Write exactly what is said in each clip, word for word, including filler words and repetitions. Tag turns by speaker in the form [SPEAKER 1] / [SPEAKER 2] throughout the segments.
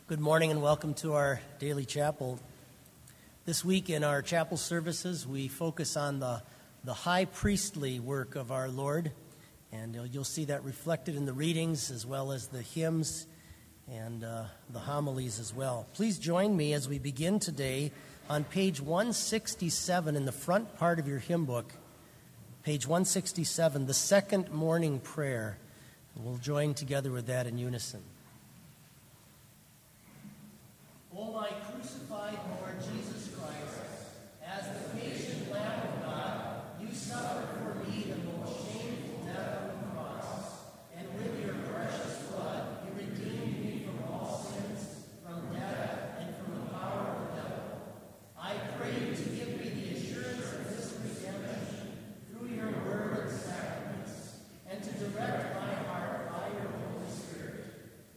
[SPEAKER 1] Good morning and welcome to our daily chapel. This week in our chapel services, we focus on the, the high priestly work of our Lord, and you'll, you'll see that reflected in the readings as well as the hymns and uh, the homilies as well. Please join me as we begin today on page one sixty-seven in the front part of your hymn book. Page one sixty-seven, the second morning prayer. We'll join together with that in unison. O my crucified Lord Jesus Christ, as the patient Lamb of God, you suffered for me the most shameful death on the cross, and with your precious blood you redeemed me from all sins, from death, and from the power of the devil. I pray you to give me the assurance of this redemption through your word and sacraments, and to direct my heart by your Holy Spirit.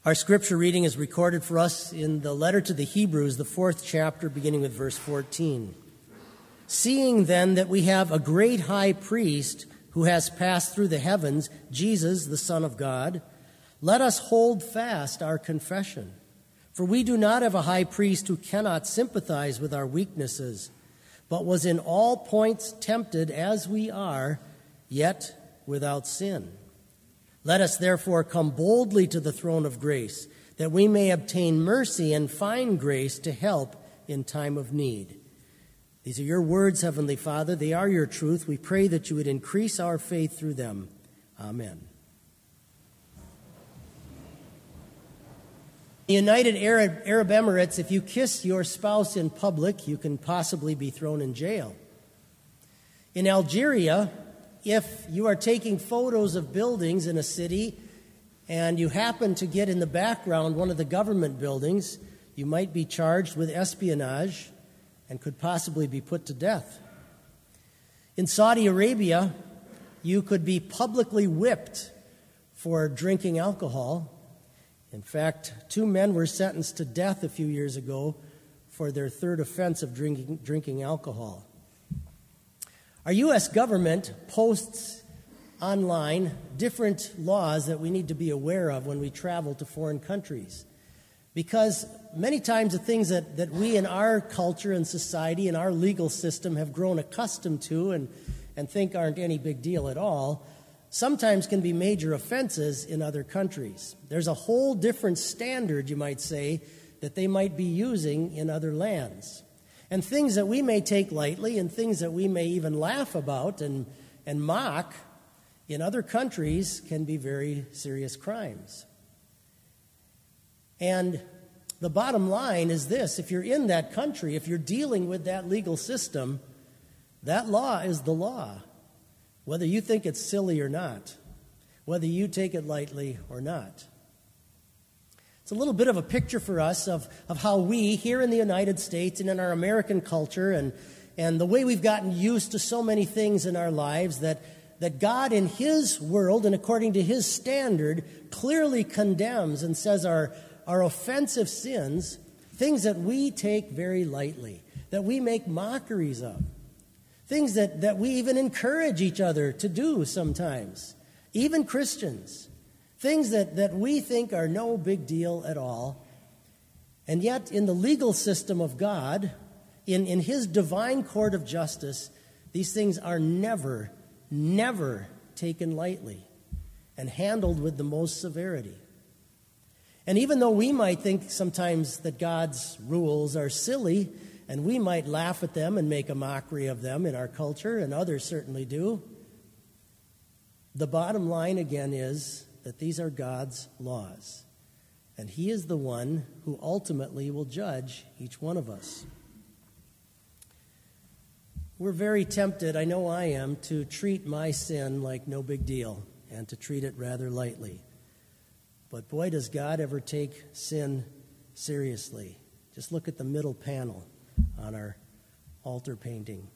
[SPEAKER 1] Our scripture reading is recorded for us in the letter to the Hebrews, the fourth chapter, beginning with verse fourteen. Seeing then that we have a great high priest who has passed through the heavens, Jesus, the Son of God, let us hold fast our confession. For we do not have a high priest who cannot sympathize with our weaknesses, but was in all points tempted as we are, yet without sin. Let us therefore come boldly to the throne of grace, that we may obtain mercy and find grace to help in time of need. These are your words, Heavenly Father. They are your truth. We pray that you would increase our faith through them. Amen. In the United Arab, Arab Emirates, if you kiss your spouse in public, you can possibly be thrown in jail. In Algeria, if you are taking photos of buildings in a city and you happen to get in the background one of the government buildings, you might be charged with espionage and could possibly be put to death. In Saudi Arabia, you could be publicly whipped for drinking alcohol. In fact, two men were sentenced to death a few years ago for their third offense of drinking, drinking alcohol. Our U S government posts online different laws that we need to be aware of when we travel to foreign countries. Because many times the things that, that we in our culture and society and our legal system have grown accustomed to and, and think aren't any big deal at all, sometimes can be major offenses in other countries. There's a whole different standard, you might say, that they might be using in other lands. And things that we may take lightly and things that we may even laugh about and, and mock in other countries can be very serious crimes. And the bottom line is this: if you're in that country, if you're dealing with that legal system, that law is the law, whether you think it's silly or not, whether you take it lightly or not. It's a little bit of a picture for us of, of how we here in the United States and in our American culture and, and the way we've gotten used to so many things in our lives that, that God in His world and according to His standard clearly condemns and says our, our offensive sins, things that we take very lightly, that we make mockeries of, things that, that we even encourage each other to do sometimes, even Christians. Things that, that we think are no big deal at all. And yet, in the legal system of God, in, in His divine court of justice, these things are never, never taken lightly and handled with the most severity. And even though we might think sometimes that God's rules are silly, and we might laugh at them and make a mockery of them in our culture, and others certainly do, the bottom line again is that these are God's laws, and He is the one who ultimately will judge each one of us. We're very tempted, I know I am, to treat my sin like no big deal and to treat it rather lightly. But boy, does God ever take sin seriously. Just look at the middle panel on our altar painting.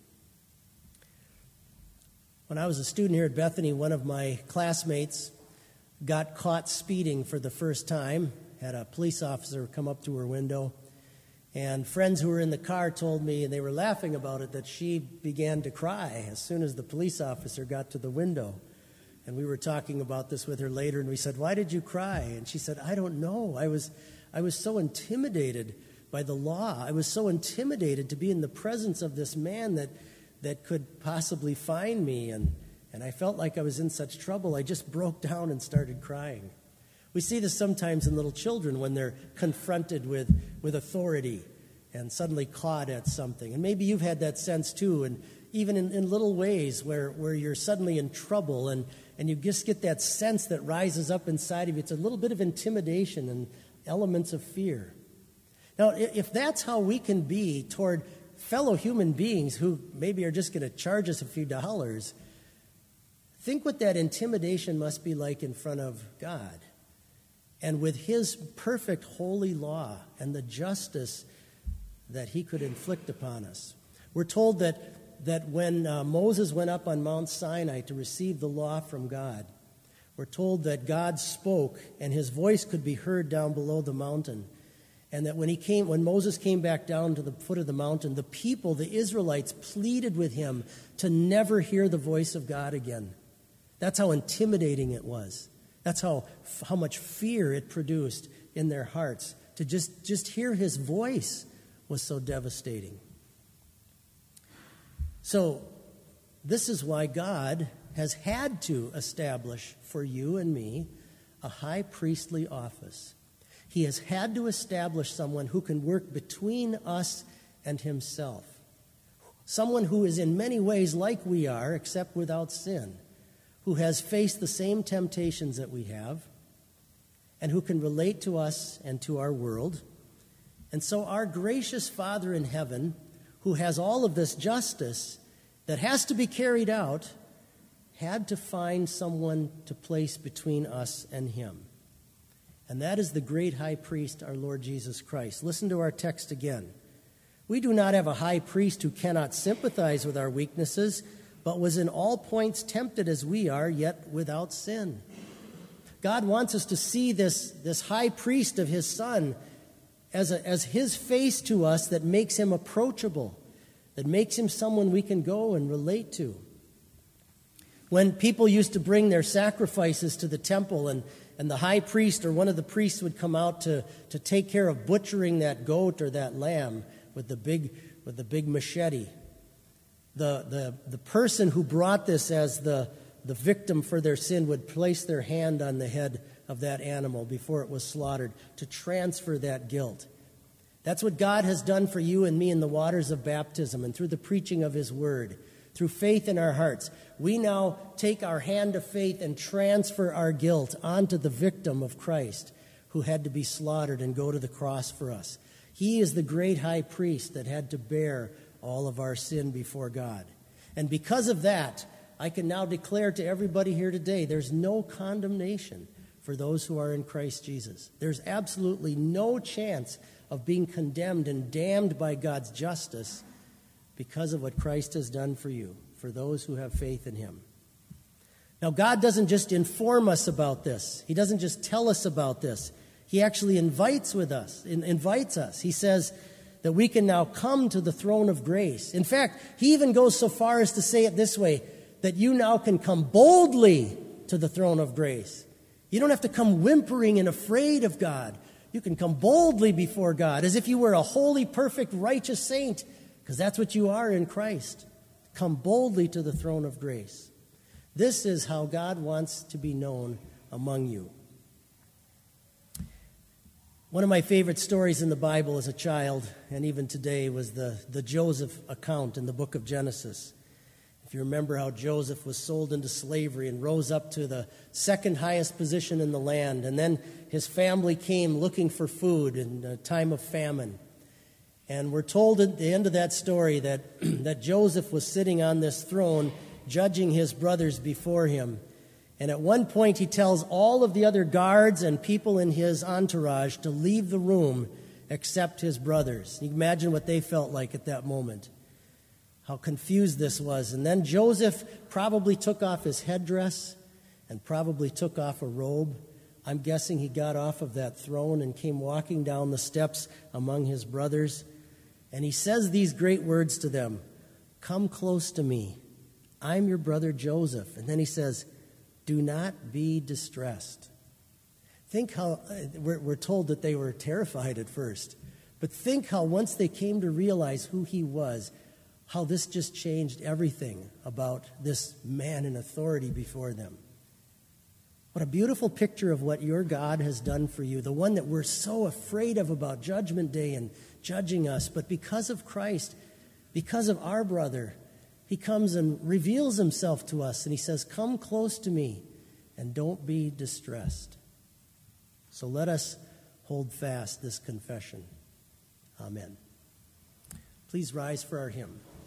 [SPEAKER 1] When I was a student here at Bethany, one of my classmates got caught speeding for the first time, had a police officer come up to her window, and friends who were in the car told me, and they were laughing about it, that she began to cry as soon as the police officer got to the window. And we were talking about this with her later, and we said, "Why did you cry?" And she said, "I don't know. I was, I was so intimidated by the law. I was so intimidated to be in the presence of this man that, that could possibly find me, and And I felt like I was in such trouble, I just broke down and started crying." We see this sometimes in little children when they're confronted with, with authority and suddenly caught at something. And maybe you've had that sense too, and even in, in little ways where, where you're suddenly in trouble and, and you just get that sense that rises up inside of you. It's a little bit of intimidation and elements of fear. Now, if that's how we can be toward fellow human beings who maybe are just going to charge us a few dollars, think what that intimidation must be like in front of God and with His perfect holy law and the justice that He could inflict upon us. We're told that, that when uh, Moses went up on Mount Sinai to receive the law from God, we're told that God spoke and his voice could be heard down below the mountain. And that when he came, when Moses came back down to the foot of the mountain, the people, the Israelites, pleaded with him to never hear the voice of God again. That's how intimidating it was. That's how, how much fear it produced in their hearts. To just, just hear his voice was so devastating. So, this is why God has had to establish for you and me a high priestly office. He has had to establish someone who can work between us and himself. Someone who is in many ways like we are, except without sin. Who has faced the same temptations that we have, and who can relate to us and to our world. And so our gracious Father in heaven, who has all of this justice that has to be carried out, had to find someone to place between us and him. And that is the great high priest, our Lord Jesus Christ. Listen to our text again. We do not have a high priest who cannot sympathize with our weaknesses, but was in all points tempted as we are, yet without sin. God wants us to see this, this high priest of his Son as, a, as his face to us that makes him approachable, that makes him someone we can go and relate to. When people used to bring their sacrifices to the temple, and, and the high priest or one of the priests would come out to, to take care of butchering that goat or that lamb with the big, with the big machete, The, the, the person who brought this as the, the victim for their sin would place their hand on the head of that animal before it was slaughtered to transfer that guilt. That's what God has done for you and me in the waters of baptism and through the preaching of his word, through faith in our hearts. We now take our hand of faith and transfer our guilt onto the victim of Christ who had to be slaughtered and go to the cross for us. He is the great high priest that had to bear all of our sin before God. And because of that, I can now declare to everybody here today, there's no condemnation for those who are in Christ Jesus. There's absolutely no chance of being condemned and damned by God's justice because of what Christ has done for you, for those who have faith in him. Now, God doesn't just inform us about this. He doesn't just tell us about this. He actually invites with us, invites us. He says that we can now come to the throne of grace. In fact, he even goes so far as to say it this way, that you now can come boldly to the throne of grace. You don't have to come whimpering and afraid of God. You can come boldly before God as if you were a holy, perfect, righteous saint, because that's what you are in Christ. Come boldly to the throne of grace. This is how God wants to be known among you. One of my favorite stories in the Bible as a child, and even today, was the, the Joseph account in the book of Genesis. If you remember how Joseph was sold into slavery and rose up to the second highest position in the land, and then his family came looking for food in a time of famine. And we're told at the end of that story that, that Joseph was sitting on this throne judging his brothers before him. And at one point, he tells all of the other guards and people in his entourage to leave the room except his brothers. You can imagine what they felt like at that moment, how confused this was. And then Joseph probably took off his headdress and probably took off a robe. I'm guessing he got off of that throne and came walking down the steps among his brothers. And he says these great words to them, "Come close to me. I'm your brother Joseph." And then he says, "Do not be distressed." Think how, we're, we're told that they were terrified at first, but think how once they came to realize who he was, how this just changed everything about this man in authority before them. What a beautiful picture of what your God has done for you, the one that we're so afraid of about Judgment Day and judging us, but because of Christ, because of our brother, he comes and reveals himself to us, and he says, "Come close to me and don't be distressed." So let us hold fast this confession. Amen. Please rise for our hymn.